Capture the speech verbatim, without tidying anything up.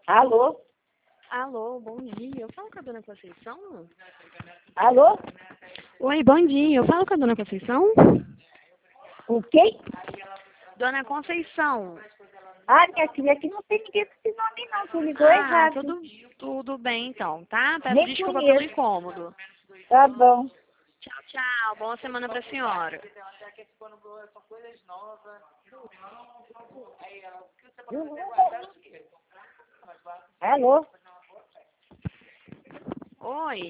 Alô? Alô, bom dia. Eu falo com a dona Conceição? Alô? Oi, bom dia. Eu falo com a dona Conceição? O quê? Dona Conceição. Ah, minha filha, aqui não tem ninguém com esse nome não, tu ligou Ah, errado. tudo, tudo bem então, tá? Peço Nem desculpa conheço. pelo incômodo. Tá bom. Tchau, tchau. Boa semana pra senhora. Alô? Oi.